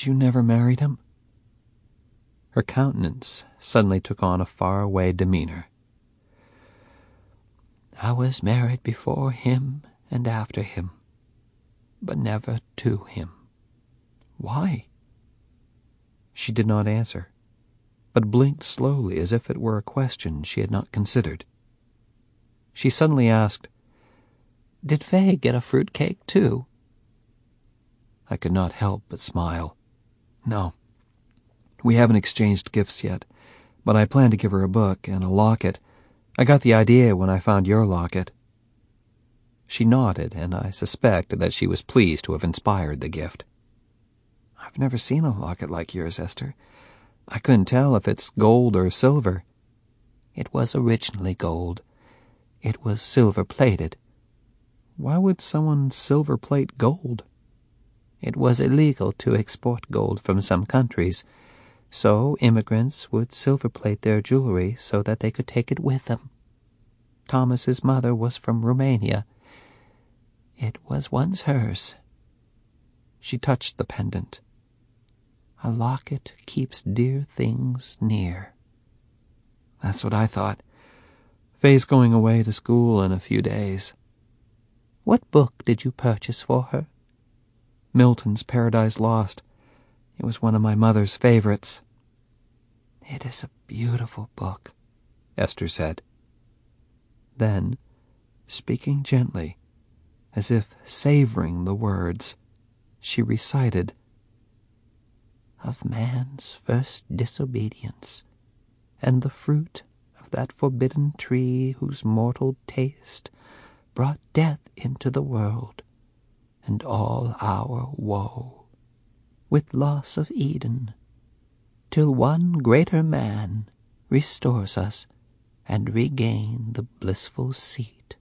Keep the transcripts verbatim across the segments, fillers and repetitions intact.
You never married him?" Her countenance suddenly took on a far-away demeanor. "I was married before him and after him, but never to him." "Why?" She did not answer, but blinked slowly as if it were a question she had not considered. She suddenly asked, "Did Fay get a fruit-cake, too?" I could not help but smile. "No. We haven't exchanged gifts yet, but I plan to give her a book and a locket. I got the idea when I found your locket." She nodded, and I suspect that she was pleased to have inspired the gift. "I've never seen a locket like yours, Esther. I couldn't tell if it's gold or silver." "It was originally gold. It was silver-plated." "Why would someone silver-plate gold?" "It was illegal to export gold from some countries, so immigrants would silver-plate their jewelry so that they could take it with them. Thomas's mother was from Romania. It was once hers." She touched the pendant. "A locket keeps dear things near." "That's what I thought. Fay's going away to school in a few days." "What book did you purchase for her?" "Milton's Paradise Lost. It was one of my mother's favorites." "It is a beautiful book," Esther said. Then, speaking gently, as if savoring the words, she recited, "Of man's first disobedience, and the fruit of that forbidden tree whose mortal taste brought death into the world, and all our woe, with loss of Eden, till one greater man restores us and regain the blissful seat."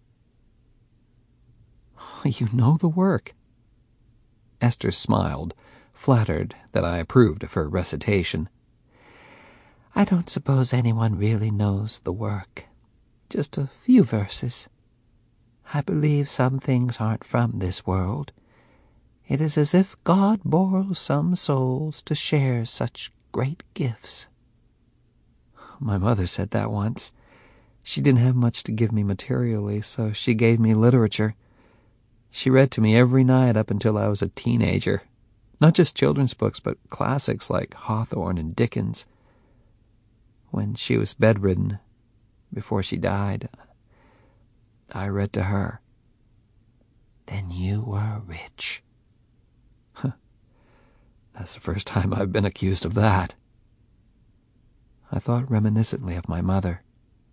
"You know the work." Esther smiled, flattered that I approved of her recitation. "I don't suppose anyone really knows the work. Just a few verses. I believe some things aren't from this world. It is as if God borrows some souls to share such great gifts." "My mother said that once. She didn't have much to give me materially, so she gave me literature. She read to me every night up until I was a teenager. Not just children's books, but classics like Hawthorne and Dickens. When she was bedridden, before she died, I read to her." "Then you were rich." "That's the first time I've been accused of that." I thought reminiscently of my mother.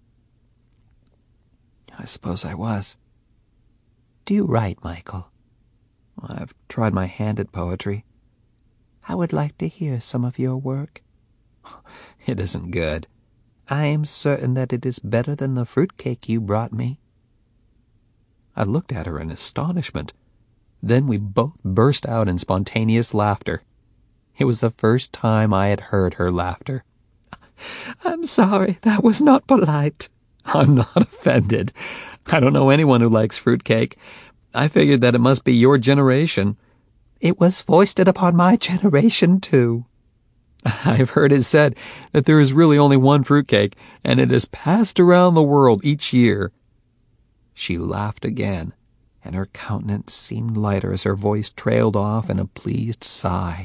"I suppose I was." "Do you write, Michael?" "I've tried my hand at poetry." "I would like to hear some of your work." "It isn't good." "I am certain that it is better than the fruitcake you brought me." I looked at her in astonishment. Then we both burst out in spontaneous laughter. It was the first time I had heard her laughter. "I'm sorry, that was not polite." "I'm not offended. I don't know anyone who likes fruitcake. I figured that it must be your generation." "It was foisted upon my generation, too." "I've heard it said that there is really only one fruitcake, and it is passed around the world each year." She laughed again, and her countenance seemed lighter as her voice trailed off in a pleased sigh.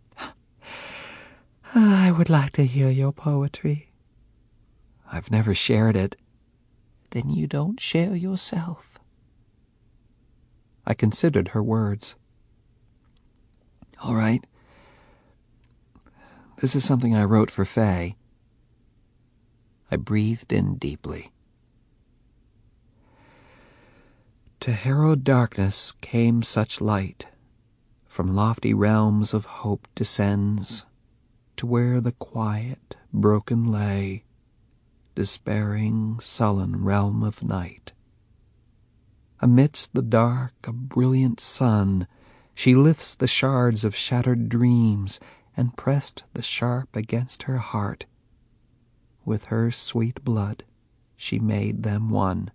"I would like to hear your poetry." "I've never shared it." "Then you don't share yourself." I considered her words. "All right. This is something I wrote for Fay." I breathed in deeply. To harrow darkness came such light, from lofty realms of hope descends, to where the quiet, broken lay, despairing, sullen realm of night. Amidst the dark, a brilliant sun, she lifts the shards of shattered dreams, and pressed the sharp against her heart. With her sweet blood she made them one.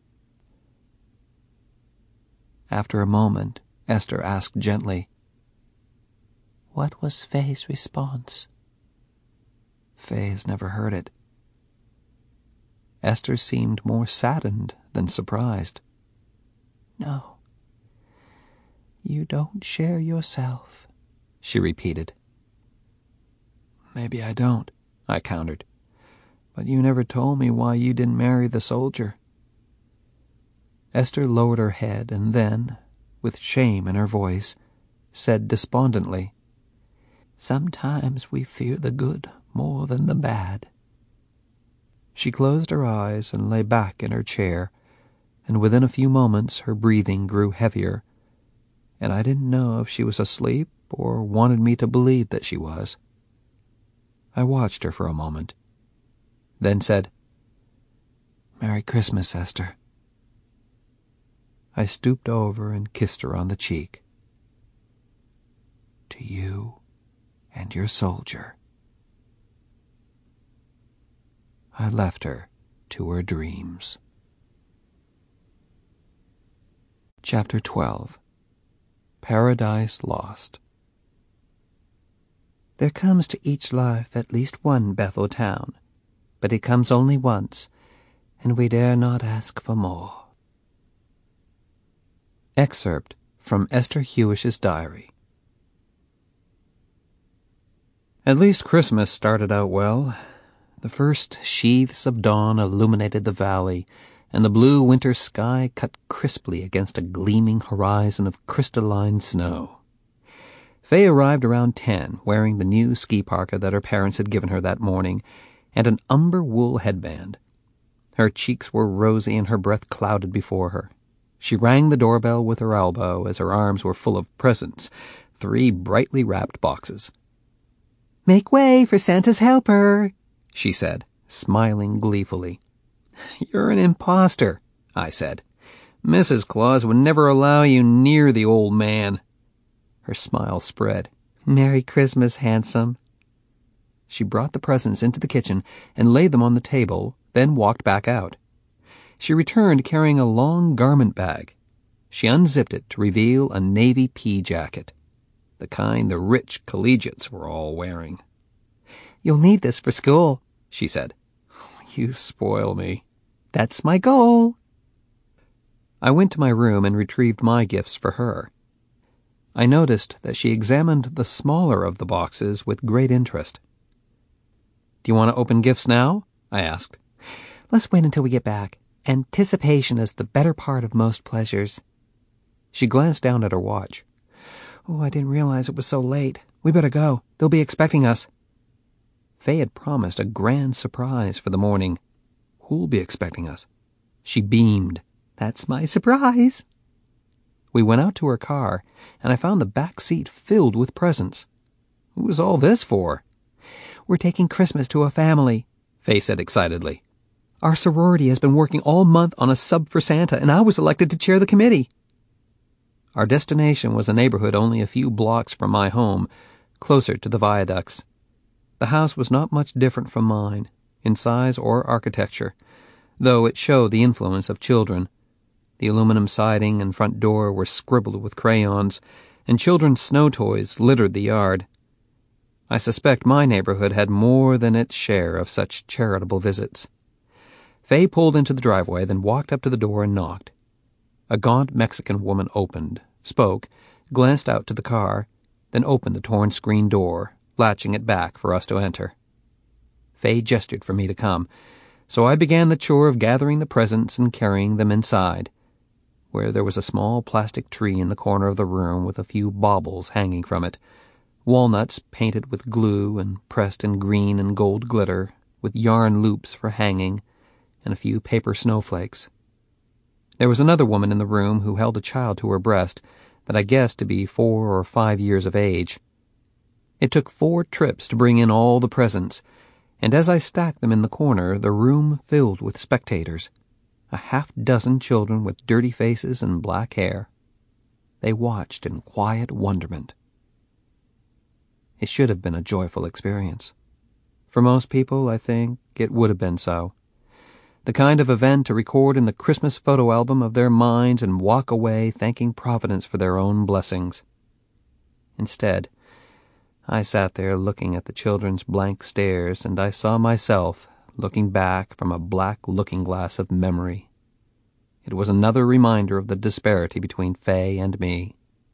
After a moment, Esther asked gently, What was Faye's response? Faye has never heard it. Esther seemed more saddened than surprised. No. You don't share yourself, she repeated. Maybe I don't, I countered. But you never told me why you didn't marry the soldier. Esther lowered her head and then, with shame in her voice, said despondently, Sometimes we fear the good more than the bad. She closed her eyes and lay back in her chair, and within a few moments her breathing grew heavier, and I didn't know if she was asleep or wanted me to believe that she was. I watched her for a moment, then said, Merry Christmas, Esther. I stooped over and kissed her on the cheek. To you and your soldier. I left her to her dreams. Chapter twelve. Paradise Lost. There comes to each life at least one Bethel town, but it comes only once, and we dare not ask for more. Excerpt from Esther Hewish's diary. At least Christmas started out well. The first sheaths of dawn illuminated the valley, and the blue winter sky cut crisply against a gleaming horizon of crystalline snow. Faye arrived around ten, wearing the new ski parka that her parents had given her that morning, and an umber wool headband. Her cheeks were rosy and her breath clouded before her. She rang the doorbell with her elbow as her arms were full of presents, three brightly wrapped boxes. "Make way for Santa's helper," she said, smiling gleefully. "You're an imposter," I said. "Missus Claus would never allow you near the old man." Her smile spread. "Merry Christmas, handsome." She brought the presents into the kitchen and laid them on the table, then walked back out. She returned carrying a long garment bag. She unzipped it to reveal a navy pea jacket, the kind the rich collegiates were all wearing. "You'll need this for school," she said. "You spoil me." "That's my goal." I went to my room and retrieved my gifts for her. I noticed that she examined the smaller of the boxes with great interest. "Do you want to open gifts now?" I asked. "Let's wait until we get back. Anticipation is the better part of most pleasures." She glanced down at her watch. "Oh, I didn't realize it was so late. We better go. They'll be expecting us." Faye had promised a grand surprise for the morning. "Who'll be expecting us?" She beamed. "That's my surprise." We went out to her car, and I found the back seat filled with presents. "What was all this for?" "We're taking Christmas to a family," Faye said excitedly. "Our sorority has been working all month on a sub for Santa, and I was elected to chair the committee." Our destination was a neighborhood only a few blocks from my home, closer to the viaducts. The house was not much different from mine, in size or architecture, though it showed the influence of children. The aluminum siding and front door were scribbled with crayons, and children's snow toys littered the yard. I suspect my neighborhood had more than its share of such charitable visits. Faye pulled into the driveway, then walked up to the door and knocked. A gaunt Mexican woman opened, spoke, glanced out to the car, then opened the torn screen door, latching it back for us to enter. Faye gestured for me to come, so I began the chore of gathering the presents and carrying them inside, where there was a small plastic tree in the corner of the room with a few baubles hanging from it, walnuts painted with glue and pressed in green and gold glitter, with yarn loops for hanging, and a few paper snowflakes. There was another woman in the room who held a child to her breast that I guessed to be four or five years of age. It took four trips to bring in all the presents, and as I stacked them in the corner, the room filled with spectators, a half-dozen children with dirty faces and black hair. They watched in quiet wonderment. It should have been a joyful experience. For most people, I think, it would have been so. The kind of event to record in the Christmas photo album of their minds and walk away thanking Providence for their own blessings. Instead, I sat there looking at the children's blank stares, and I saw myself looking back from a black looking-glass of memory. It was another reminder of the disparity between Fay and me.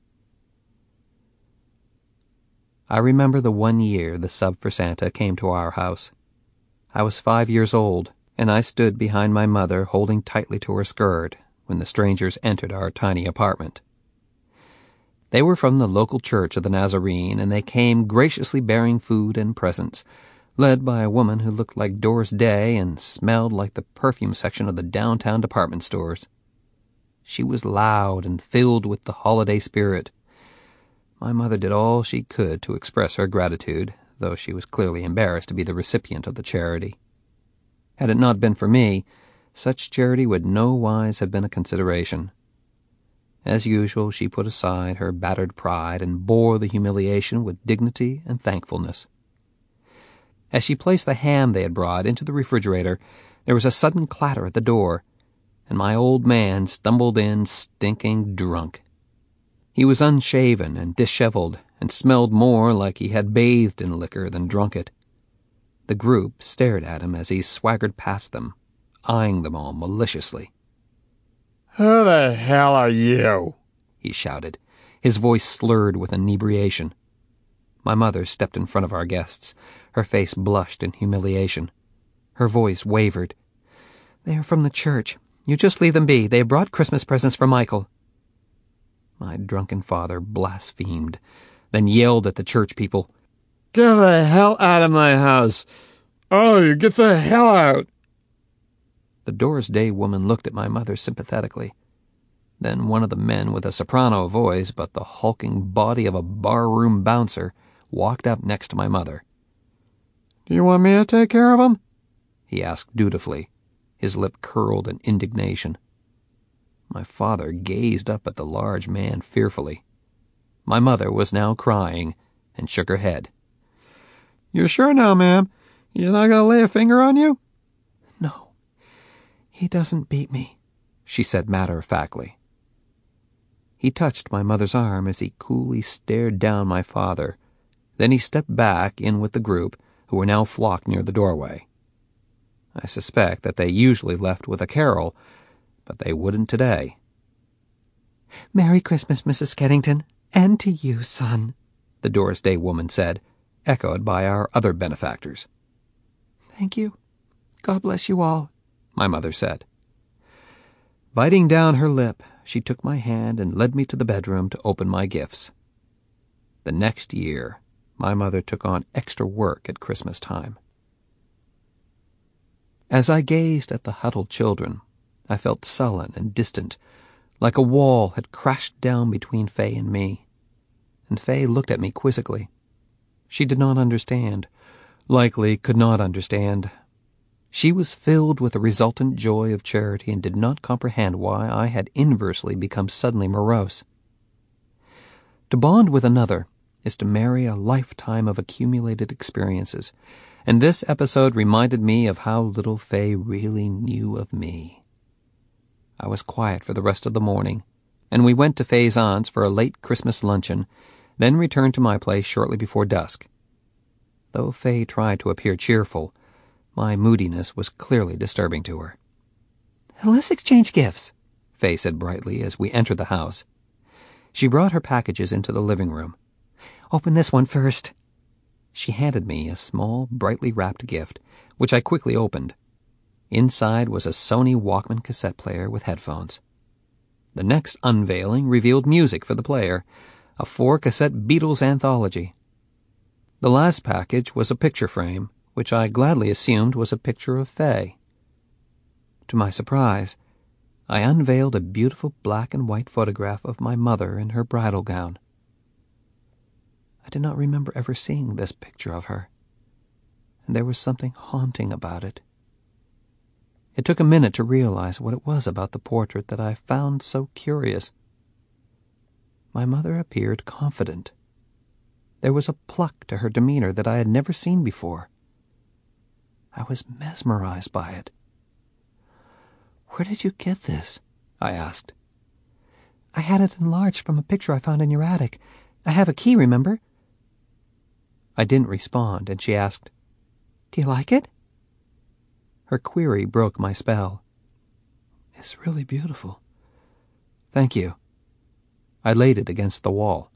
I remember the one year the sub for Santa came to our house. I was five years old, and I stood behind my mother holding tightly to her skirt when the strangers entered our tiny apartment. They were from the local church of the Nazarene, and they came graciously bearing food and presents, led by a woman who looked like Doris Day and smelled like the perfume section of the downtown department stores. She was loud and filled with the holiday spirit. My mother did all she could to express her gratitude, though she was clearly embarrassed to be the recipient of the charity. Had it not been for me, such charity would no wise have been a consideration. As usual, she put aside her battered pride and bore the humiliation with dignity and thankfulness. As she placed the ham they had brought into the refrigerator, there was a sudden clatter at the door, and my old man stumbled in stinking drunk. He was unshaven and disheveled, and smelled more like he had bathed in liquor than drunk it. The group stared at him as he swaggered past them, eyeing them all maliciously. "Who the hell are you?" he shouted, his voice slurred with inebriation. My mother stepped in front of our guests. Her face blushed in humiliation. Her voice wavered. "They are from the church. You just leave them be. They have brought Christmas presents for Michael." My drunken father blasphemed, then yelled at the church people. "Get the hell out of my house! Oh, you get the hell out!" The Doris Day woman looked at my mother sympathetically. Then one of the men with a soprano voice but the hulking body of a barroom bouncer walked up next to my mother. "Do you want me to take care of him?" he asked dutifully, his lip curled in indignation. My father gazed up at the large man fearfully. My mother was now crying and shook her head. "You're sure now, ma'am? He's not going to lay a finger on you?" "No, he doesn't beat me," she said matter-of-factly. He touched my mother's arm as he coolly stared down my father. Then he stepped back in with the group, who were now flocked near the doorway. I suspect that they usually left with a carol, but they wouldn't today. "Merry Christmas, Missus Keddington, and to you, son," the Doris Day woman said, echoed by our other benefactors. "Thank you. God bless you all," my mother said. Biting down her lip, she took my hand and led me to the bedroom to open my gifts. The next year, my mother took on extra work at Christmas time. As I gazed at the huddled children, I felt sullen and distant, like a wall had crashed down between Fay and me. And Fay looked at me quizzically. She did not understand, likely could not understand. She was filled with the resultant joy of charity and did not comprehend why I had inversely become suddenly morose. To bond with another is to marry a lifetime of accumulated experiences, and this episode reminded me of how little Fay really knew of me. I was quiet for the rest of the morning, and we went to Fay's aunt's for a late Christmas luncheon, then returned to my place shortly before dusk. Though Fay tried to appear cheerful, my moodiness was clearly disturbing to her. "Let's exchange gifts," Fay said brightly as we entered the house. She brought her packages into the living room. "Open this one first." She handed me a small, brightly wrapped gift, which I quickly opened. Inside was a Sony Walkman cassette player with headphones. The next unveiling revealed music for the player, a four-cassette Beatles anthology. The last package was a picture frame, which I gladly assumed was a picture of Fay. To my surprise, I unveiled a beautiful black and white photograph of my mother in her bridal gown. I did not remember ever seeing this picture of her, and there was something haunting about it. It took a minute to realize what it was about the portrait that I found so curious. My mother appeared confident. There was a pluck to her demeanor that I had never seen before. I was mesmerized by it. "Where did you get this?" I asked. "I had it enlarged from a picture I found in your attic. I have a key, remember?" I didn't respond, and she asked, "Do you like it?" Her query broke my spell. "It's really beautiful." "Thank you." I laid it against the wall.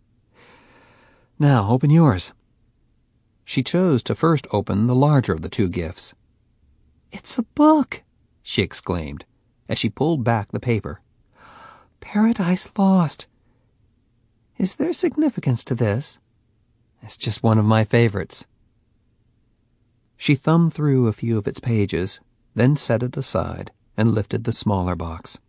"Now, open yours." She chose to first open the larger of the two gifts. "It's a book," she exclaimed, as she pulled back the paper. "Paradise Lost. Is there significance to this?" "It's just one of my favorites." She thumbed through a few of its pages, then set it aside and lifted the smaller box.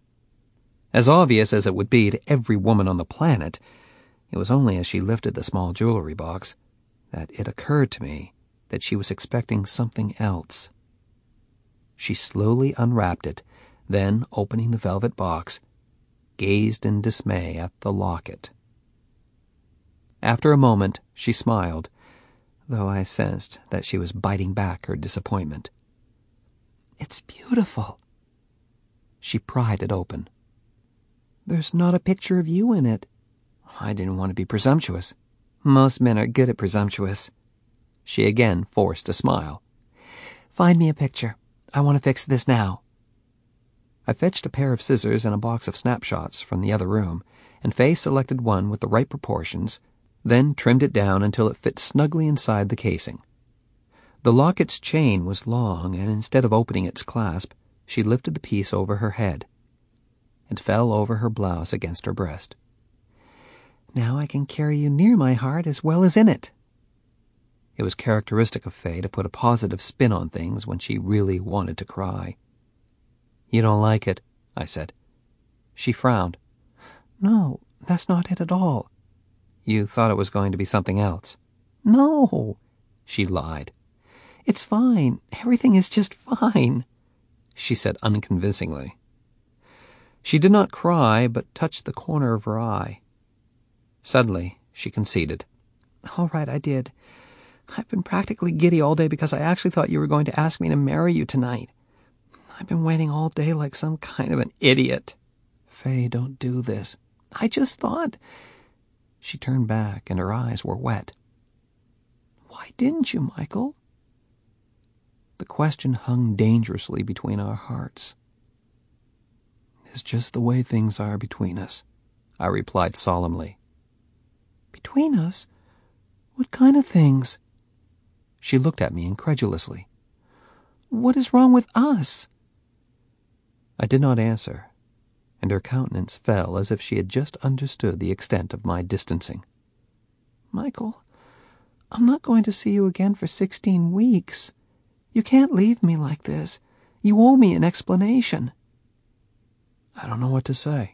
As obvious as it would be to every woman on the planet, it was only as she lifted the small jewelry box that it occurred to me that she was expecting something else. She slowly unwrapped it, then, opening the velvet box, gazed in dismay at the locket. After a moment, she smiled, though I sensed that she was biting back her disappointment. "It's beautiful." She pried it open. "There's not a picture of you in it." I didn't want to be presumptuous. Most men are good at presumptuous. She again forced a smile. "Find me a picture. I want to fix this now." I fetched a pair of scissors and a box of snapshots from the other room, and Faye selected one with the right proportions, then trimmed it down until it fit snugly inside the casing. The locket's chain was long, and instead of opening its clasp, she lifted the piece over her head. It fell over her blouse against her breast. "Now I can carry you near my heart as well as in it." It was characteristic of Faye to put a positive spin on things when she really wanted to cry. "You don't like it," I said. She frowned. "No, that's not it at all." "You thought it was going to be something else." "No," she lied. "It's fine. Everything is just fine," she said unconvincingly. She did not cry, but touched the corner of her eye. Suddenly, she conceded. "All right, I did. I've been practically giddy all day because I actually thought you were going to ask me to marry you tonight. I've been waiting all day like some kind of an idiot." "Faye, don't do this." "I just thought—" She turned back, and her eyes were wet. "Why didn't you, Michael?" The question hung dangerously between our hearts. "It's just the way things are between us," I replied solemnly. "Between us? What kind of things?" She looked at me incredulously. "What is wrong with us?" I did not answer, and her countenance fell as if she had just understood the extent of my distancing. "Michael, I'm not going to see you again for sixteen weeks. You can't leave me like this. You owe me an explanation." "I don't know what to say."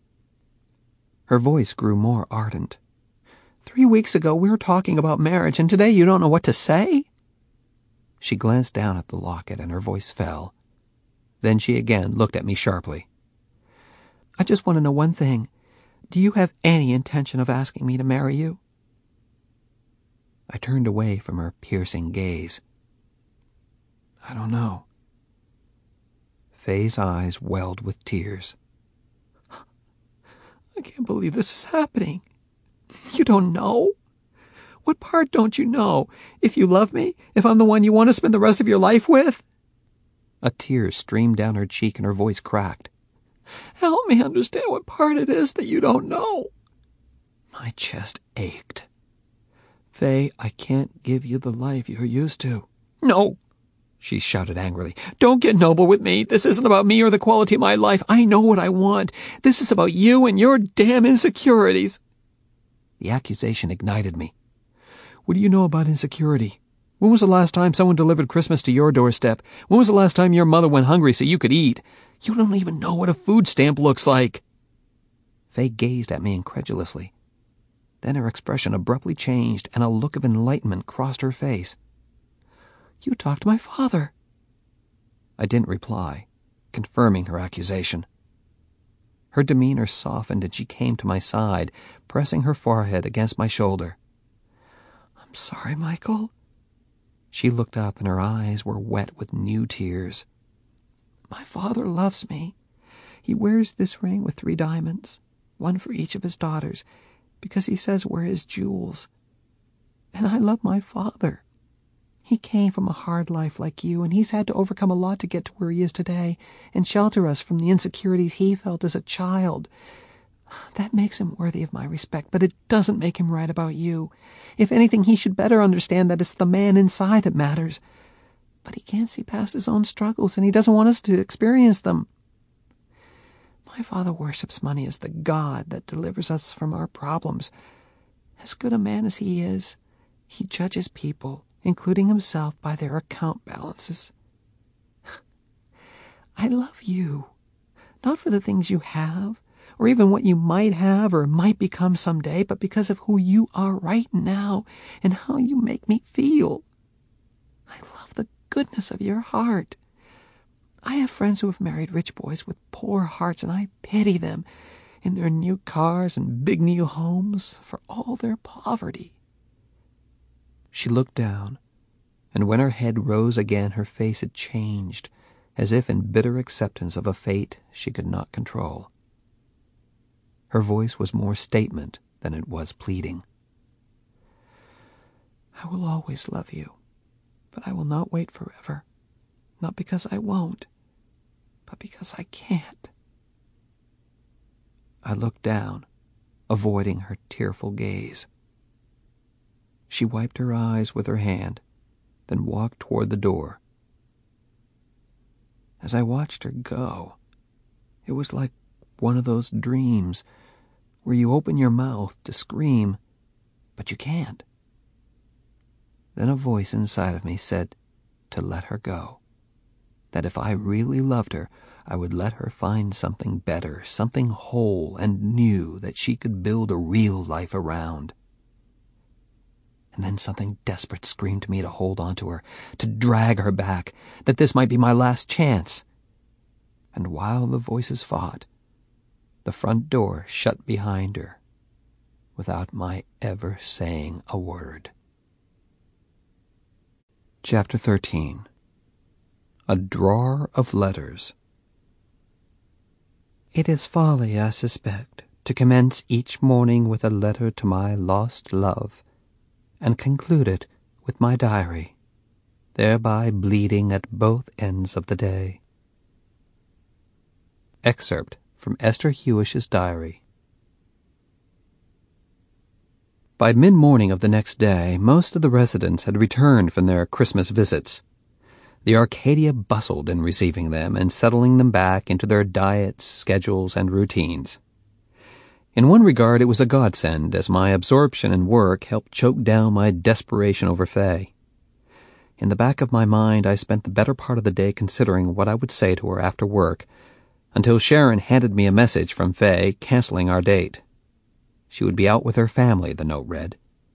Her voice grew more ardent. "Three weeks ago we were talking about marriage, and today you don't know what to say?" She glanced down at the locket, and her voice fell. Then she again looked at me sharply. "I just want to know one thing. Do you have any intention of asking me to marry you?" I turned away from her piercing gaze. "I don't know." Faye's eyes welled with tears. "I can't believe this is happening. You don't know? What part don't you know? If you love me? If I'm the one you want to spend the rest of your life with?" A tear streamed down her cheek and her voice cracked. "Help me understand what part it is that you don't know." My chest ached. "Faye, I can't give you the life you're used to." "No," she shouted angrily. "Don't get noble with me. This isn't about me or the quality of my life. I know what I want. This is about you and your damn insecurities." The accusation ignited me. "What do you know about insecurity? When was the last time someone delivered Christmas to your doorstep? When was the last time your mother went hungry so you could eat? You don't even know what a food stamp looks like." Faye gazed at me incredulously. Then her expression abruptly changed, and a look of enlightenment crossed her face. "You talked to my father." I didn't reply, confirming her accusation. Her demeanor softened, and she came to my side, pressing her forehead against my shoulder. "I'm sorry, Michael." She looked up, and her eyes were wet with new tears. "My father loves me. He wears this ring with three diamonds, one for each of his daughters, because he says we're his jewels. And I love my father. He came from a hard life like you, and he's had to overcome a lot to get to where he is today and shelter us from the insecurities he felt as a child. That makes him worthy of my respect, but it doesn't make him right about you. If anything, he should better understand that it's the man inside that matters. But he can't see past his own struggles, and he doesn't want us to experience them. My father worships money as the god that delivers us from our problems. As good a man as he is, he judges people, including himself, by their account balances. I love you, not for the things you have, or even what you might have or might become someday, but because of who you are right now and how you make me feel. I love the goodness of your heart. I have friends who have married rich boys with poor hearts, and I pity them in their new cars and big new homes for all their poverty. She looked down, and when her head rose again, her face had changed, as if in bitter acceptance of a fate she could not control. Her voice was more statement than it was pleading. I will always love you, but I will not wait forever. Not because I won't, but because I can't. I looked down, avoiding her tearful gaze. She wiped her eyes with her hand, then walked toward the door. As I watched her go, it was like one of those dreams where you open your mouth to scream, but you can't. Then a voice inside of me said to let her go, that if I really loved her, I would let her find something better, something whole and new that she could build a real life around. And then something desperate screamed to me to hold on to her, to drag her back, that this might be my last chance. And while the voices fought, the front door shut behind her, without my ever saying a word. Chapter thirteen. A Drawer of Letters. It is folly, I suspect, to commence each morning with a letter to my lost love, and conclude it with my diary, thereby bleeding at both ends of the day. Excerpt from Esther Hewish's diary. By mid-morning of the next day, most of the residents had returned from their Christmas visits. The Arcadia bustled in receiving them and settling them back into their diets, schedules, and routines. In one regard, it was a godsend, as my absorption in work helped choke down my desperation over Faye. In the back of my mind, I spent the better part of the day considering what I would say to her after work, until Sharon handed me a message from Faye canceling our date. She would be out with her family, the note read.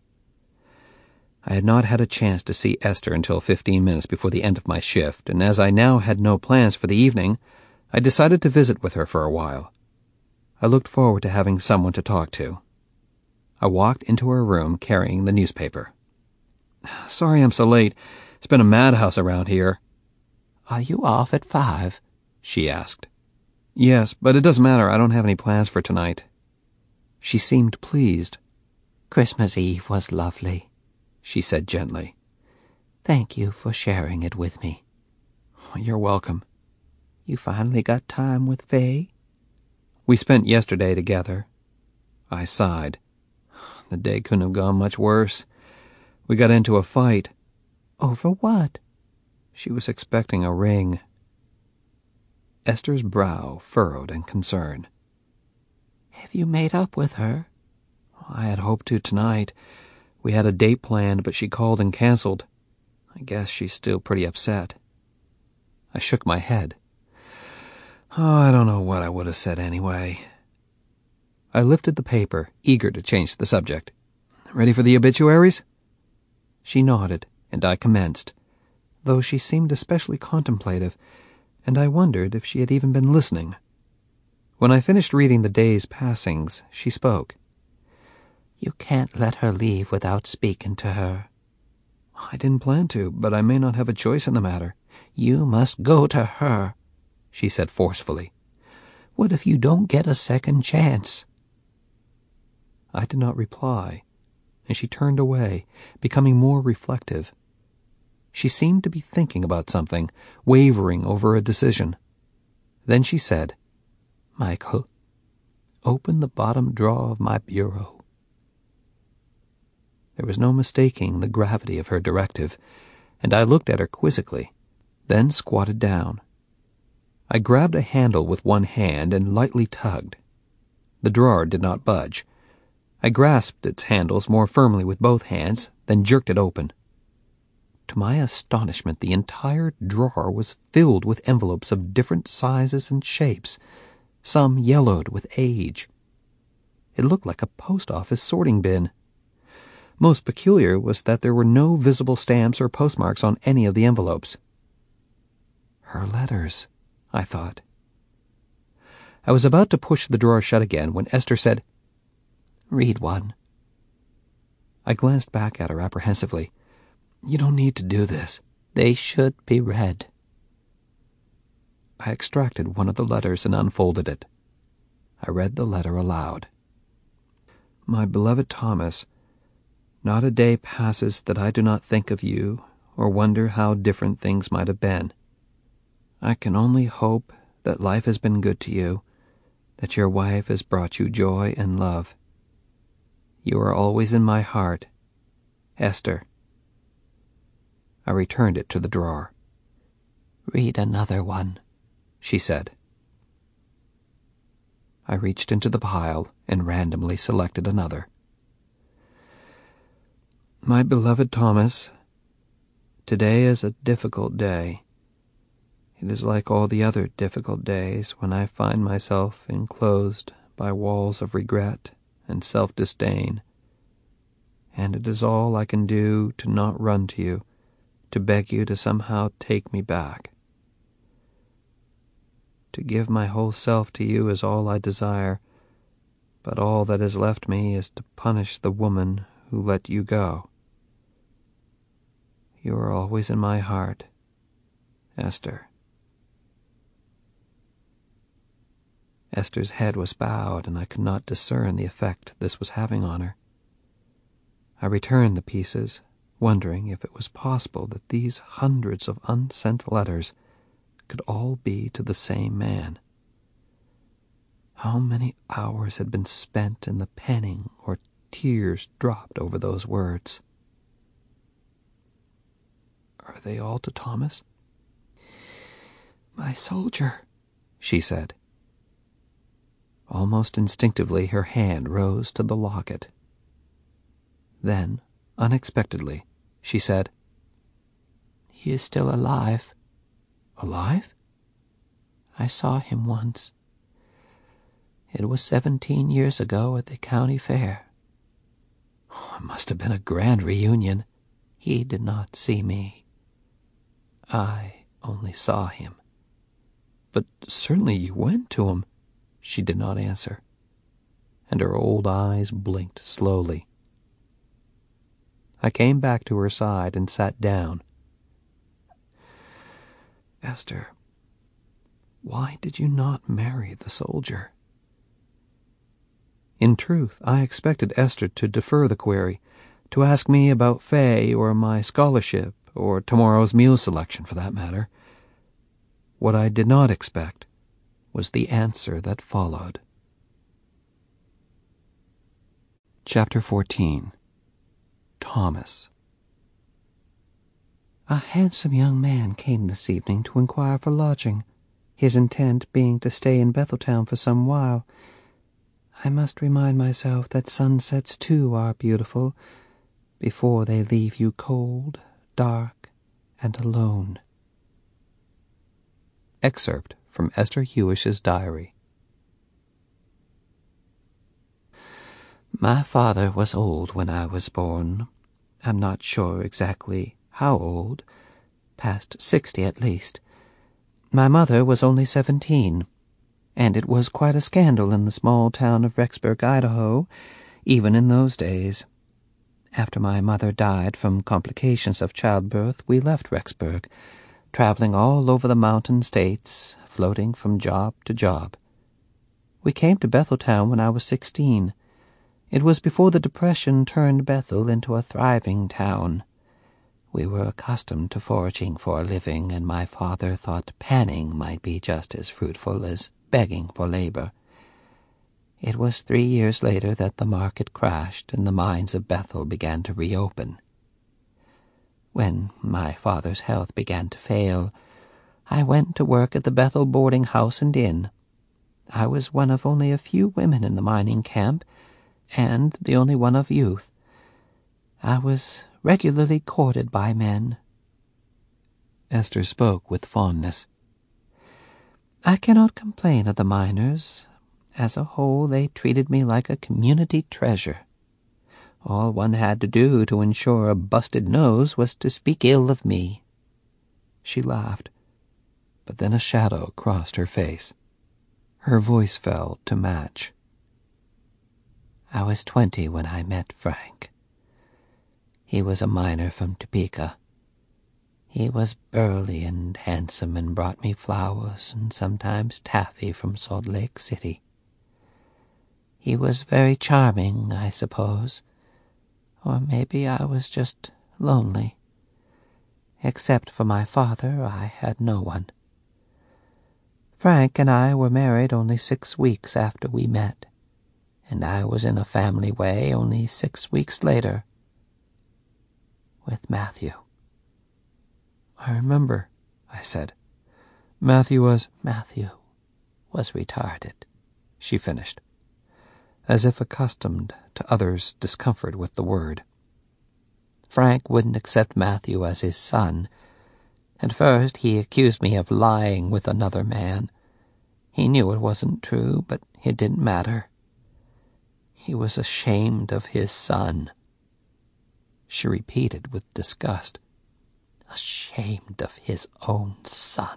I had not had a chance to see Esther until fifteen minutes before the end of my shift, and as I now had no plans for the evening, I decided to visit with her for a while. I looked forward to having someone to talk to. I walked into her room carrying the newspaper. "Sorry I'm so late. It's been a madhouse around here." "Are you off at five?" she asked. "Yes, but it doesn't matter. I don't have any plans for tonight." She seemed pleased. "Christmas Eve was lovely," she said gently. "Thank you for sharing it with me." "You're welcome." "You finally got time with Faye?" "We spent yesterday together." I sighed. The day couldn't have gone much worse. We got into a fight. "Over what?" She was expecting a ring. Esther's brow furrowed in concern. "Have you made up with her?" "I had hoped to tonight. We had a date planned, but she called and canceled. I guess she's still pretty upset." I shook my head. Oh, I don't know what I would have said anyway. I lifted the paper, eager to change the subject. "Ready for the obituaries?" She nodded, and I commenced, though she seemed especially contemplative, and I wondered if she had even been listening. When I finished reading the day's passings, she spoke. "You can't let her leave without speaking to her." "I didn't plan to, but I may not have a choice in the matter." "You must go to her," she said forcefully. "What if you don't get a second chance?" I did not reply, and she turned away, becoming more reflective. She seemed to be thinking about something, wavering over a decision. Then she said, "Michael, open the bottom drawer of my bureau." There was no mistaking the gravity of her directive, and I looked at her quizzically, then squatted down. I grabbed a handle with one hand and lightly tugged. The drawer did not budge. I grasped its handles more firmly with both hands, then jerked it open. To my astonishment, the entire drawer was filled with envelopes of different sizes and shapes, some yellowed with age. It looked like a post office sorting bin. Most peculiar was that there were no visible stamps or postmarks on any of the envelopes. Her letters, I thought. I was about to push the drawer shut again when Esther said, "Read one." I glanced back at her apprehensively. "You don't need to do this. They should be read." I extracted one of the letters and unfolded it. I read the letter aloud. "My beloved Thomas, not a day passes that I do not think of you or wonder how different things might have been. I can only hope that life has been good to you, that your wife has brought you joy and love. You are always in my heart. Esther." I returned it to the drawer. "Read another one," she said. I reached into the pile and randomly selected another. "My beloved Thomas, today is a difficult day. It is like all the other difficult days when I find myself enclosed by walls of regret and self-disdain, and it is all I can do to not run to you, to beg you to somehow take me back. To give my whole self to you is all I desire, but all that is left me is to punish the woman who let you go. You are always in my heart, Esther." Esther's head was bowed, and I could not discern the effect this was having on her. I returned the pieces, wondering if it was possible that these hundreds of unsent letters could all be to the same man. How many hours had been spent in the penning or tears dropped over those words? "Are they all to Thomas?" "My soldier," she said. Almost instinctively her hand rose to the locket. Then, unexpectedly, she said, "He is still alive." "Alive?" "I saw him once. It was seventeen years ago at the county fair. Oh, it must have been a grand reunion. He did not see me. I only saw him." "But certainly you went to him." She did not answer, and her old eyes blinked slowly. I came back to her side and sat down. "Esther, why did you not marry the soldier?" In truth, I expected Esther to defer the query, to ask me about Fay or my scholarship, or tomorrow's meal selection for that matter. What I did not expect was the answer that followed. Chapter fourteen. Thomas. "A handsome young man came this evening to inquire for lodging, his intent being to stay in Betheltown for some while. I must remind myself that sunsets too are beautiful, before they leave you cold, dark, and alone." Excerpt from Esther Hewish's diary. "My father was old when I was born. I'm not sure exactly how old, past sixty at least. My mother was only seventeen, and it was quite a scandal in the small town of Rexburg, Idaho, even in those days. After my mother died from complications of childbirth, we left Rexburg, traveling all over the mountain states, floating from job to job. We came to Betheltown when I was sixteen. It was before the Depression turned Bethel into a thriving town. We were accustomed to foraging for a living, and my father thought panning might be just as fruitful as begging for labor. It was three years later that the market crashed and the mines of Bethel began to reopen. When my father's health began to fail, I went to work at the Bethel boarding house and inn. I was one of only a few women in the mining camp, and the only one of youth. I was regularly courted by men. Esther spoke with fondness. I cannot complain of the miners. As a whole, they treated me like a community treasure. All one had to do to ensure a busted nose was to speak ill of me. She laughed, but then a shadow crossed her face. Her voice fell to match. I was twenty when I met Frank. He was a miner from Topeka. He was burly and handsome and brought me flowers and sometimes taffy from Salt Lake City. He was very charming, I suppose, or maybe I was just lonely. Except for my father, I had no one. Frank and I were married only six weeks after we met, and I was in a family way only six weeks later with Matthew. I remember, I said. Matthew was... Matthew was retarded, she finished, as if accustomed to others' discomfort with the word. Frank wouldn't accept Matthew as his son. At first he accused me of lying with another man. He knew it wasn't true, but it didn't matter. He was ashamed of his son, she repeated with disgust. Ashamed of his own son.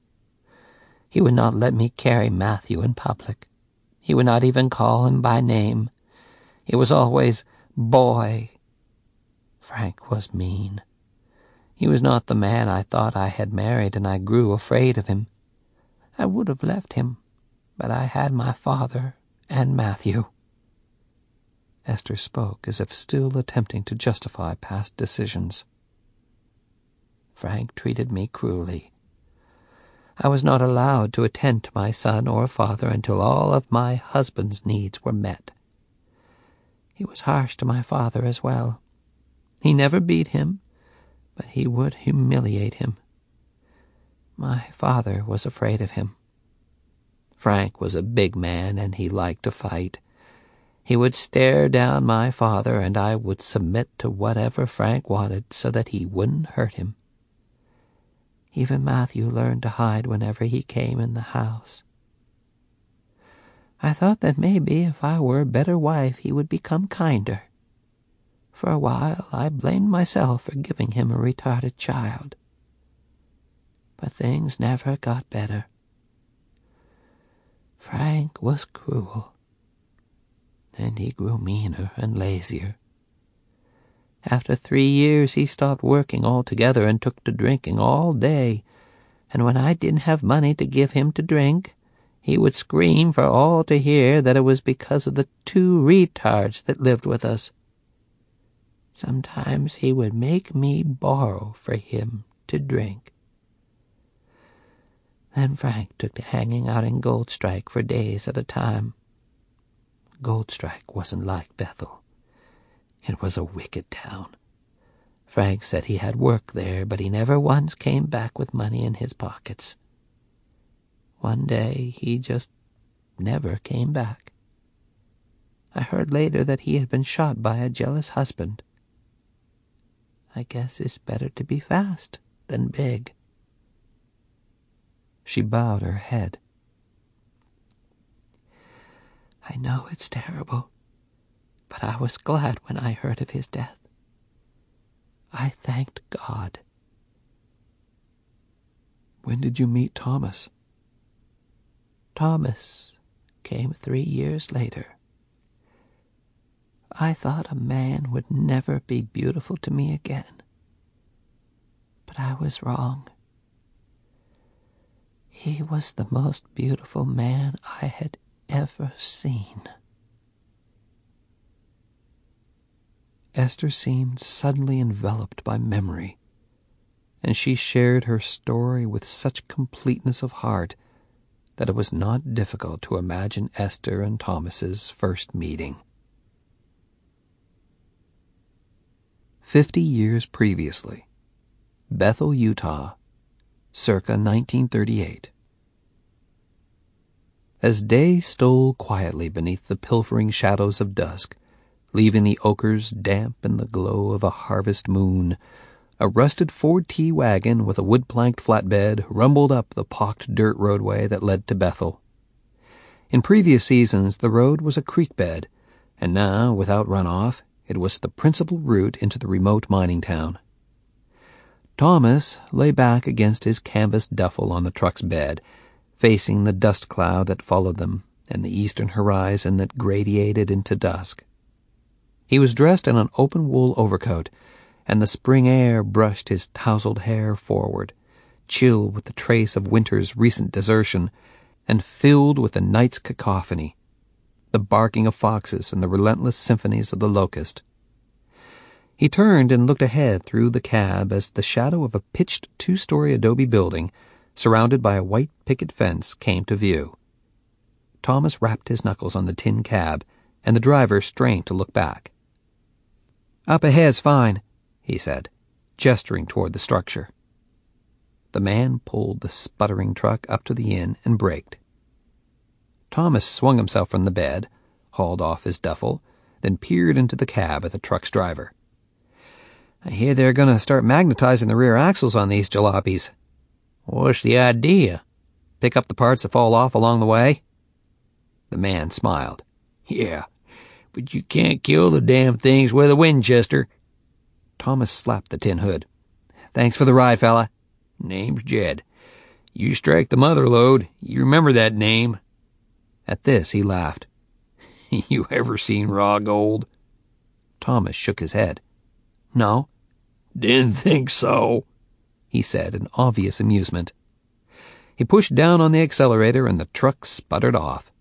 He would not let me carry Matthew in public. He would not even call him by name. It was always boy. Frank was mean. He was not the man I thought I had married, and I grew afraid of him. I would have left him, but I had my father and Matthew. Esther spoke as if still attempting to justify past decisions. Frank treated me cruelly. I was not allowed to attend to my son or father until all of my husband's needs were met. He was harsh to my father as well. He never beat him, but he would humiliate him. My father was afraid of him. Frank was a big man, and he liked to fight. He would stare down my father, and I would submit to whatever Frank wanted so that he wouldn't hurt him. Even Matthew learned to hide whenever he came in the house. I thought that maybe if I were a better wife he would become kinder. For a while I blamed myself for giving him a retarded child. But things never got better. Frank was cruel, and he grew meaner and lazier. After three years he stopped working altogether and took to drinking all day, and when I didn't have money to give him to drink, he would scream for all to hear that it was because of the two retards that lived with us. Sometimes he would make me borrow for him to drink. Then Frank took to hanging out in Goldstrike for days at a time. Goldstrike wasn't like Bethel. It was a wicked town. Frank said he had work there, but he never once came back with money in his pockets. One day he just never came back. I heard later that he had been shot by a jealous husband. I guess it's better to be fast than big. She bowed her head. I know it's terrible, but I was glad when I heard of his death. I thanked God. When did you meet Thomas? Thomas came three years later. I thought a man would never be beautiful to me again. But I was wrong. He was the most beautiful man I had ever seen. Esther seemed suddenly enveloped by memory, and she shared her story with such completeness of heart that it was not difficult to imagine Esther and Thomas's first meeting. Fifty years previously, Bethel, Utah, circa nineteen thirty-eight. As day stole quietly beneath the pilfering shadows of dusk, leaving the ochres damp in the glow of a harvest moon, a rusted Ford T wagon with a wood-planked flatbed rumbled up the pocked dirt roadway that led to Bethel. In previous seasons, the road was a creek bed, and now, without runoff, it was the principal route into the remote mining town. Thomas lay back against his canvas duffel on the truck's bed, facing the dust cloud that followed them and the eastern horizon that gradiated into dusk. He was dressed in an open-wool overcoat, and the spring air brushed his tousled hair forward, chill with the trace of winter's recent desertion, and filled with the night's cacophony, the barking of foxes and the relentless symphonies of the locust. He turned and looked ahead through the cab as the shadow of a pitched two-story adobe building, surrounded by a white picket fence, came to view. Thomas rapped his knuckles on the tin cab, and the driver strained to look back. "Up ahead's fine," he said, gesturing toward the structure. The man pulled the sputtering truck up to the inn and braked. Thomas swung himself from the bed, hauled off his duffel, then peered into the cab at the truck's driver. "I hear they're going to start magnetizing the rear axles on these jalopies. What's the idea? Pick up the parts that fall off along the way?" The man smiled. "Yeah, but you can't kill the damn things with a Winchester." Thomas slapped the tin hood. "Thanks for the ride, fella." "Name's Jed. You strike the mother lode. You remember that name." At this he laughed. "You ever seen raw gold?" Thomas shook his head. "No." "Didn't think so," he said in obvious amusement. He pushed down on the accelerator and the truck sputtered off.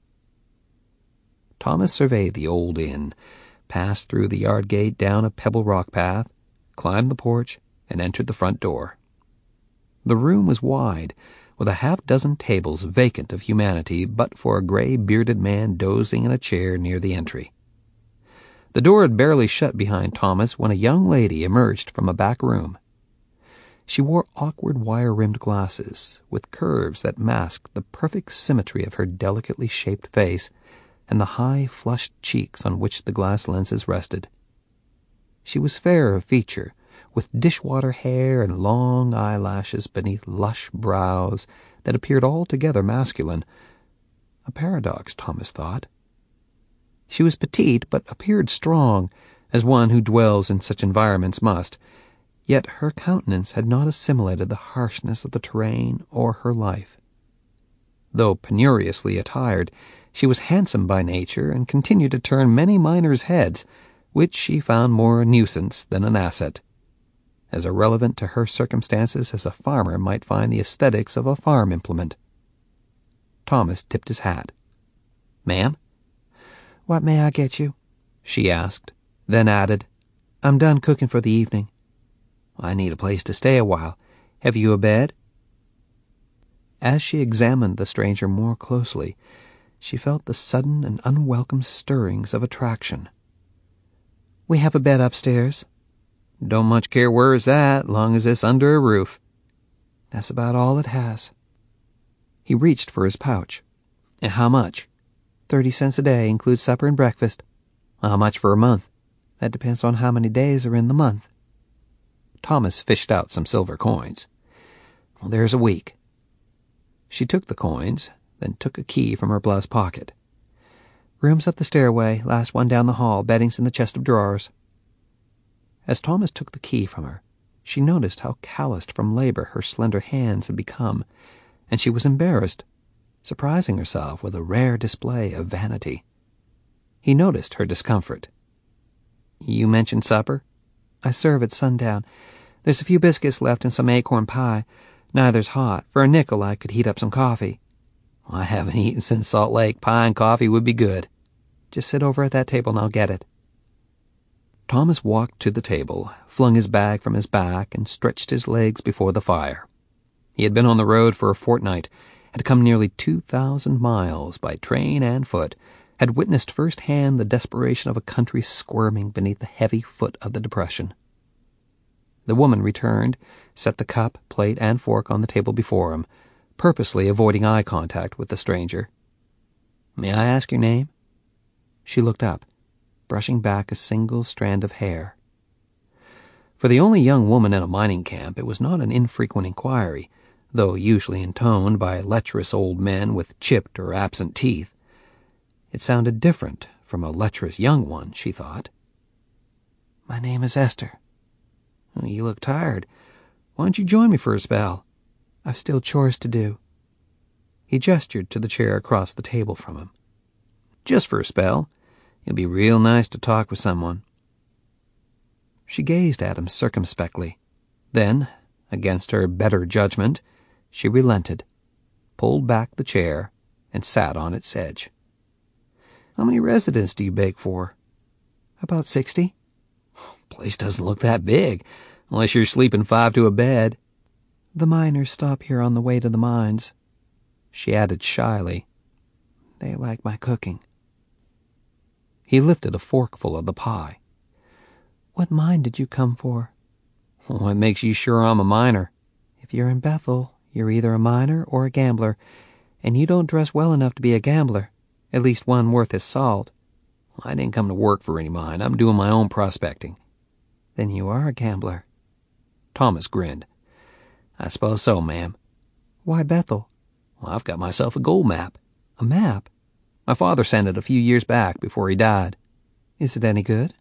Thomas surveyed the old inn, passed through the yard gate down a pebble rock path, climbed the porch, and entered the front door. The room was wide, with a half-dozen tables vacant of humanity but for a gray-bearded man dozing in a chair near the entry. The door had barely shut behind Thomas when a young lady emerged from a back room. She wore awkward wire-rimmed glasses, with curves that masked the perfect symmetry of her delicately shaped face and the high, flushed cheeks on which the glass lenses rested. She was fair of feature, with dishwater hair and long eyelashes beneath lush brows that appeared altogether masculine. A paradox, Thomas thought. She was petite, but appeared strong, as one who dwells in such environments must, yet her countenance had not assimilated the harshness of the terrain or her life. Though penuriously attired, she was handsome by nature and continued to turn many miners' heads, which she found more a nuisance than an asset, as irrelevant to her circumstances as a farmer might find the aesthetics of a farm implement. Thomas tipped his hat. "Ma'am?" "What may I get you?" she asked, then added, "I'm done cooking for the evening." "I need a place to stay a while. Have you a bed?" As she examined the stranger more closely, she felt the sudden and unwelcome stirrings of attraction. "We have a bed upstairs." "Don't much care where it's at, long as it's under a roof." "That's about all it has." He reached for his pouch. "And how much?" Thirty cents a day, includes supper and breakfast." "How much for a month?" "That depends on how many days are in the month." Thomas fished out some silver coins. "Well, there's a week." She took the coins, then took a key from her blouse pocket. "Room's up the stairway, last one down the hall, bedding's in the chest of drawers." As Thomas took the key from her, she noticed how calloused from labor her slender hands had become, and she was embarrassed, surprising herself with a rare display of vanity. He noticed her discomfort. "You mentioned supper?" "I serve at sundown. There's a few biscuits left and some acorn pie. Neither's hot. For a nickel I could heat up some coffee." "I haven't eaten since Salt Lake. Pie and coffee would be good." "Just sit over at that table and I'll get it." Thomas walked to the table, flung his bag from his back, and stretched his legs before the fire. He had been on the road for a fortnight, had come nearly two thousand miles by train and foot, had witnessed firsthand the desperation of a country squirming beneath the heavy foot of the depression. The woman returned, set the cup, plate, and fork on the table before him, purposely avoiding eye contact with the stranger. "May I ask your name?" She looked up, brushing back a single strand of hair. For the only young woman in a mining camp, it was not an infrequent inquiry, though usually intoned by lecherous old men with chipped or absent teeth. It sounded different from a lecherous young one, she thought. "My name is Esther." "You look tired. Why don't you join me for a spell?" "I've still chores to do." He gestured to the chair across the table from him. "Just for a spell. It'll be real nice to talk with someone." She gazed at him circumspectly. Then, against her better judgment, she relented, pulled back the chair, and sat on its edge. "How many residents do you bake for?" "About sixty." "Place doesn't look that big, unless you're sleeping five to a bed." "The miners stop here on the way to the mines." She added shyly, "They like my cooking." He lifted a forkful of the pie. "What mine did you come for?" "What makes you sure I'm a miner?" "If you're in Bethel, you're either a miner or a gambler, and you don't dress well enough to be a gambler, at least one worth his salt." "I didn't come to work for any mine. I'm doing my own prospecting." "Then you are a gambler." Thomas grinned. "I suppose so, ma'am." "Why Bethel?" "Well, I've got myself a gold map." "A map?" "My father sent it a few years back before he died." "Is it any good?"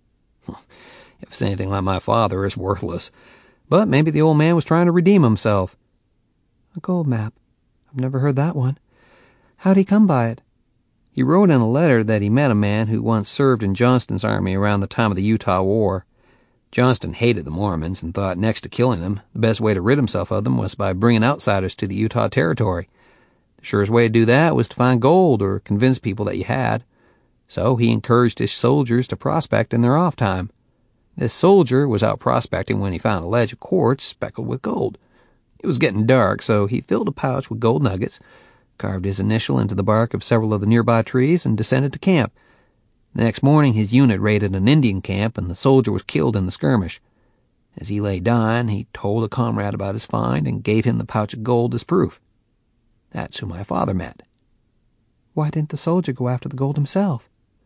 "If it's anything like my father, it's worthless. But maybe the old man was trying to redeem himself." "A gold map? I've never heard that one. How'd he come by it?" "He wrote in a letter that he met a man who once served in Johnston's army around the time of the Utah War. Johnston hated the Mormons and thought next to killing them, the best way to rid himself of them was by bringing outsiders to the Utah Territory. The surest way to do that was to find gold or convince people that you had. So he encouraged his soldiers to prospect in their off time. This soldier was out prospecting when he found a ledge of quartz speckled with gold. It was getting dark, so he filled a pouch with gold nuggets, carved his initial into the bark of several of the nearby trees, and descended to camp. The next morning his unit raided an Indian camp, and the soldier was killed in the skirmish. As he lay dying, he told a comrade about his find and gave him the pouch of gold as proof. That's who my father met." "Why didn't the soldier go after the gold himself?"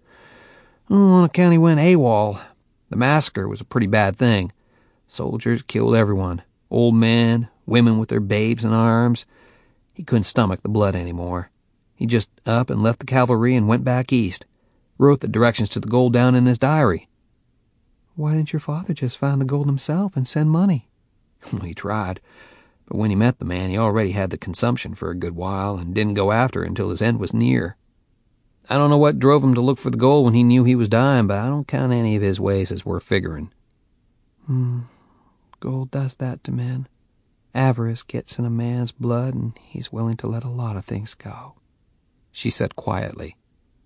"Oh, on account he went AWOL. The massacre was a pretty bad thing. Soldiers killed everyone. Old men, women with their babes in arms. He couldn't stomach the blood anymore. He just up and left the cavalry and went back east. Wrote the directions to the gold down in his diary." "Why didn't your father just find the gold himself and send money?" "He tried. But when he met the man, he already had the consumption for a good while and didn't go after it until his end was near. I don't know what drove him to look for the gold when he knew he was dying, but I don't count any of his ways as worth figuring." Hmm. Gold does that to men. Avarice gets in a man's blood, and he's willing to let a lot of things go," she said quietly.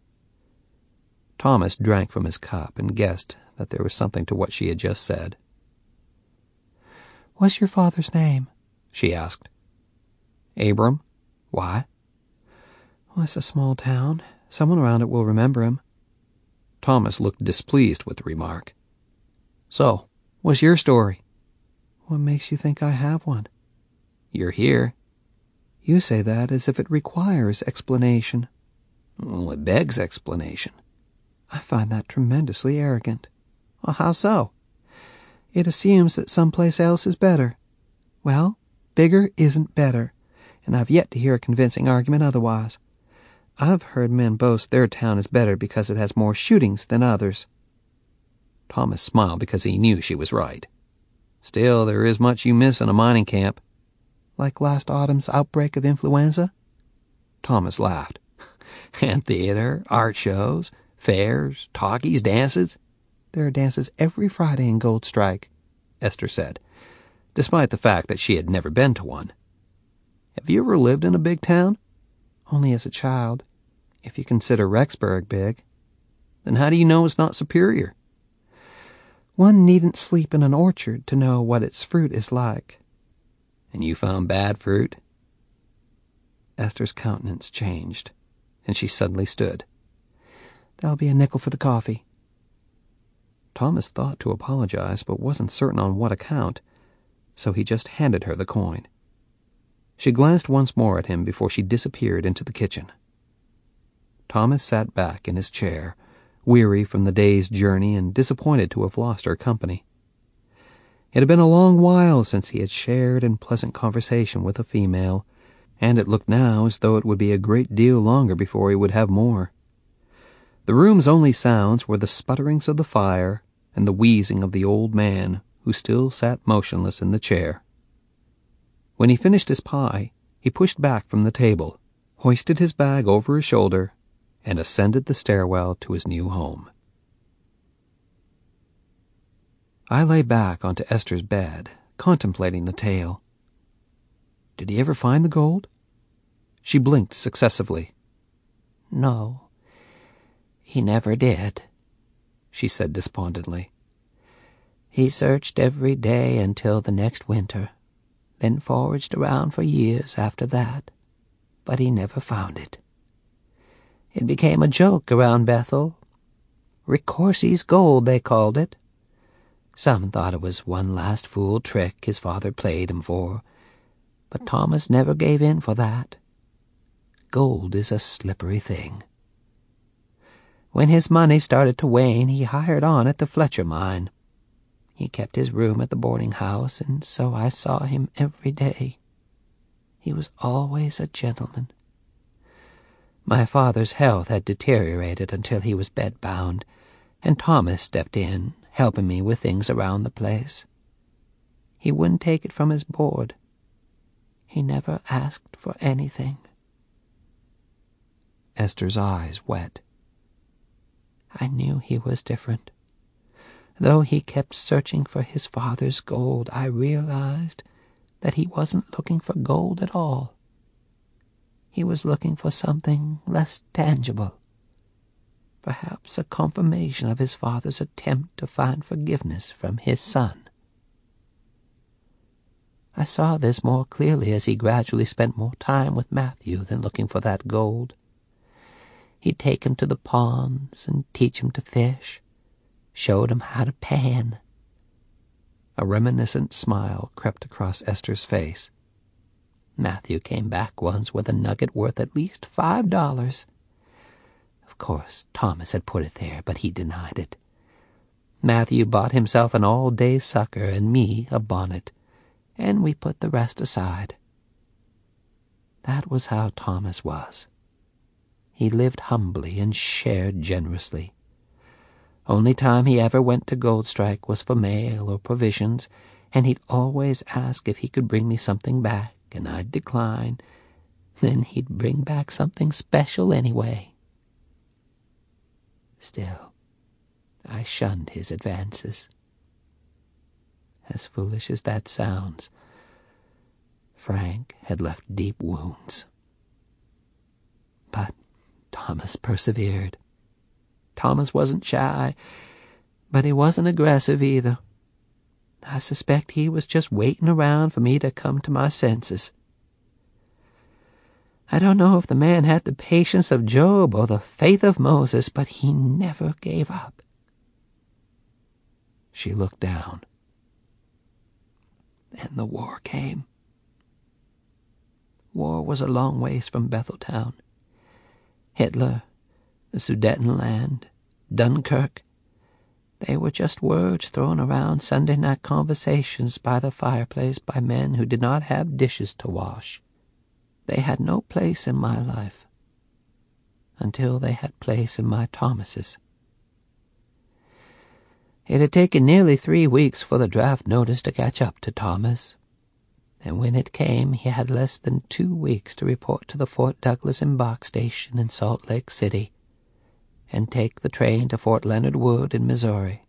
Thomas drank from his cup and guessed that there was something to what she had just said. "What's your father's name?" she asked. "Abram. Why?" "Well, it's a small town. Someone around it will remember him." Thomas looked displeased with the remark. "So, what's your story?" "What makes you think I have one?" "You're here." "You say that as if it requires explanation." "Well, it begs explanation." "I find that tremendously arrogant." "Well, how so?" "It assumes that someplace else is better. Well, bigger isn't better, and I've yet to hear a convincing argument otherwise. I've heard men boast their town is better because it has more shootings than others." Thomas smiled because he knew she was right. "Still, there is much you miss in a mining camp." "Like last autumn's outbreak of influenza?" Thomas laughed. "And theater, art shows, fairs, talkies, dances." "There are dances every Friday in Gold Strike," Esther said, despite the fact that she had never been to one. "Have you ever lived in a big town?" "Only as a child, if you consider Rexburg big." "Then how do you know it's not superior?" One needn't sleep in an orchard to know what its fruit is like. And you found bad fruit? Esther's countenance changed, and she suddenly stood. That'll be a nickel for the coffee. Thomas thought to apologize, but wasn't certain on what account, so he just handed her the coin. She glanced once more at him before she disappeared into the kitchen. Thomas sat back in his chair, weary from the day's journey and disappointed to have lost her company. It had been a long while since he had shared in pleasant conversation with a female, and it looked now as though it would be a great deal longer before he would have more. The room's only sounds were the sputterings of the fire and the wheezing of the old man, who still sat motionless in the chair. When he finished his pie, he pushed back from the table, hoisted his bag over his shoulder, and ascended the stairwell to his new home. I lay back onto Esther's bed, contemplating the tale. Did he ever find the gold? She blinked successively. No, he never did, she said despondently. He searched every day until the next winter, then foraged around for years after that, but he never found it. It became a joke around Bethel. Ricorsi's gold, they called it. Some thought it was one last fool trick his father played him for, but Thomas never gave in for that. Gold is a slippery thing. When his money started to wane, he hired on at the Fletcher mine. He kept his room at the boarding house, and so I saw him every day. He was always a gentleman. My father's health had deteriorated until he was bedbound, and Thomas stepped in, helping me with things around the place. He wouldn't take it from his board. He never asked for anything. Esther's eyes wet. I knew he was different. Though he kept searching for his father's gold, I realized that he wasn't looking for gold at all. He was looking for something less tangible, perhaps a confirmation of his father's attempt to find forgiveness from his son. I saw this more clearly as he gradually spent more time with Matthew than looking for that gold. He'd take him to the ponds and teach him to fish, showed him how to pan. A reminiscent smile crept across Esther's face. Matthew came back once with a nugget worth at least five dollars. Of course, Thomas had put it there, but he denied it. Matthew bought himself an all-day sucker and me a bonnet, and we put the rest aside. That was how Thomas was. He lived humbly and shared generously. Only time he ever went to Goldstrike was for mail or provisions, and he'd always ask if he could bring me something back, and I'd decline. Then he'd bring back something special anyway. Still, I shunned his advances. As foolish as that sounds, Frank had left deep wounds. But Thomas persevered. Thomas wasn't shy, but he wasn't aggressive either. I suspect he was just waiting around for me to come to my senses. I don't know if the man had the patience of Job or the faith of Moses, but he never gave up. She looked down. Then the war came. War was a long ways from Betheltown. Hitler, the Sudetenland, Dunkirk, they were just words thrown around Sunday night conversations by the fireplace by men who did not have dishes to wash. They had no place in my life until they had place in my Thomas's. It had taken nearly three weeks for the draft notice to catch up to Thomas, and when it came he had less than two weeks to report to the Fort Douglas Embark Station in Salt Lake City and take the train to Fort Leonard Wood in Missouri.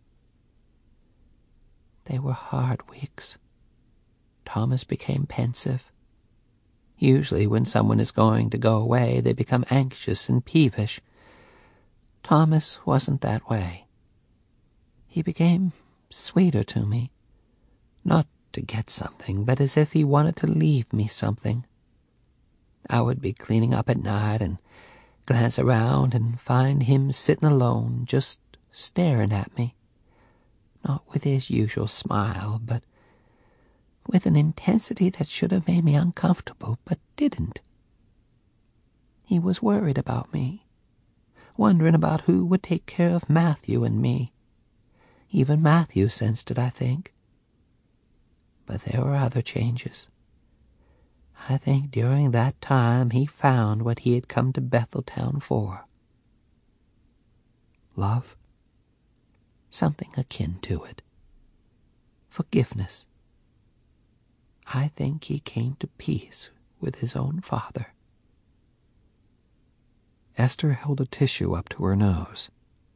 They were hard weeks. Thomas became pensive. Usually when someone is going to go away, they become anxious and peevish. Thomas wasn't that way. He became sweeter to me. Not to get something, but as if he wanted to leave me something. I would be cleaning up at night and glance around and find him sitting alone, just staring at me. Not with his usual smile, but with an intensity that should have made me uncomfortable, but didn't. He was worried about me, wondering about who would take care of Matthew and me. Even Matthew sensed it, I think. But there were other changes. I think during that time he found what he had come to Betheltown for. Love? Something akin to it. Forgiveness. I think he came to peace with his own father. Esther held a tissue up to her nose.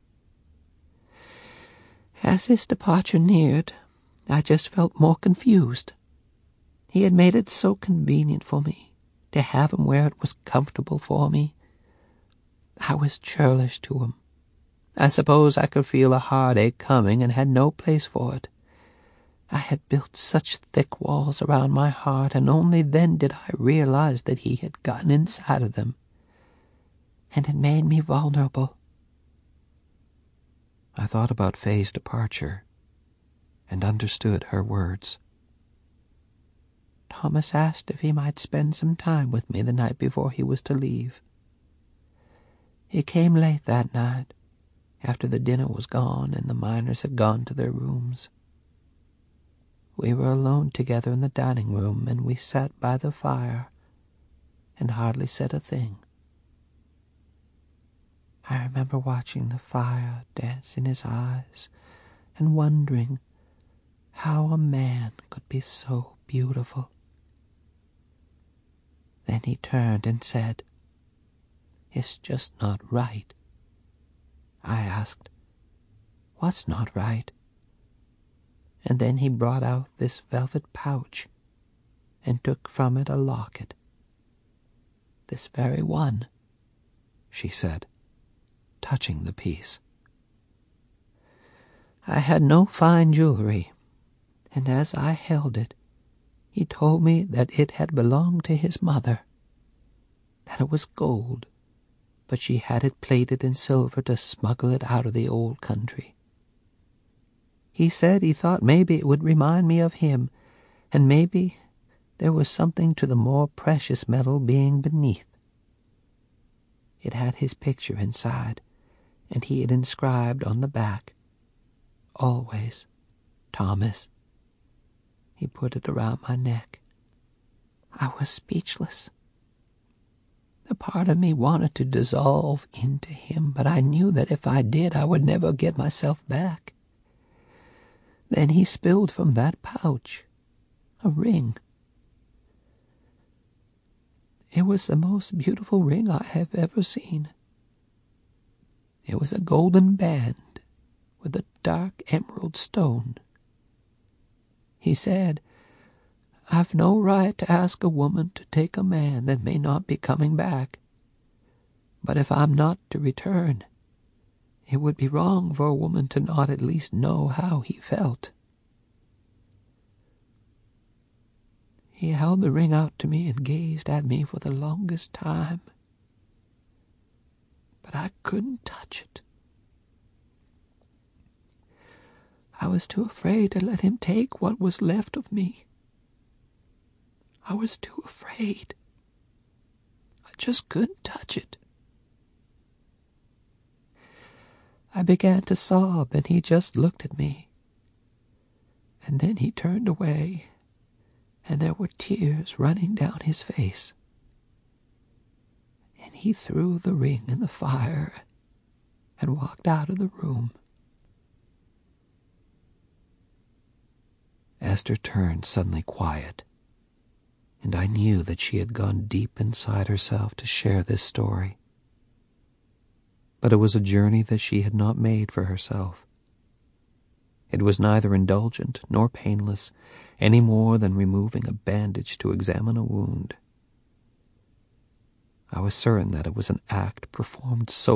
As his departure neared, I just felt more confused. He had made it so convenient for me to have him where it was comfortable for me. I was churlish to him. I suppose I could feel a heartache coming and had no place for it. I had built such thick walls around my heart, and only then did I realize that he had gotten inside of them, and it made me vulnerable. I thought about Faye's departure and understood her words. Thomas asked if he might spend some time with me the night before he was to leave. He came late that night, after the dinner was gone and the miners had gone to their rooms. We were alone together in the dining room, and we sat by the fire and hardly said a thing. I remember watching the fire dance in his eyes and wondering how a man could be so beautiful. Then he turned and said, "It's just not right." I asked, "What's not right?" And then he brought out this velvet pouch and took from it a locket. "This very one," she said, touching the piece. I had no fine jewelry, and as I held it, he told me that it had belonged to his mother, that it was gold, but she had it plated in silver to smuggle it out of the old country. He said he thought maybe it would remind me of him, and maybe there was something to the more precious metal being beneath. It had his picture inside, and he had inscribed on the back, "Always, Thomas." He put it around my neck. I was speechless. A part of me wanted to dissolve into him, but I knew that if I did, I would never get myself back. Then he spilled from that pouch a ring. It was the most beautiful ring I have ever seen. It was a golden band with a dark emerald stone. He said, "I've no right to ask a woman to take a man that may not be coming back. But if I'm not to return, it would be wrong for a woman to not at least know how he felt." He held the ring out to me and gazed at me for the longest time. But I couldn't touch it. I was too afraid to let him take what was left of me. I was too afraid. I just couldn't touch it. I began to sob, and he just looked at me. And then he turned away, and there were tears running down his face. And he threw the ring in the fire and walked out of the room. Esther turned suddenly quiet, and I knew that she had gone deep inside herself to share this story. But it was a journey that she had not made for herself. It was neither indulgent nor painless, any more than removing a bandage to examine a wound. I was certain that it was an act performed so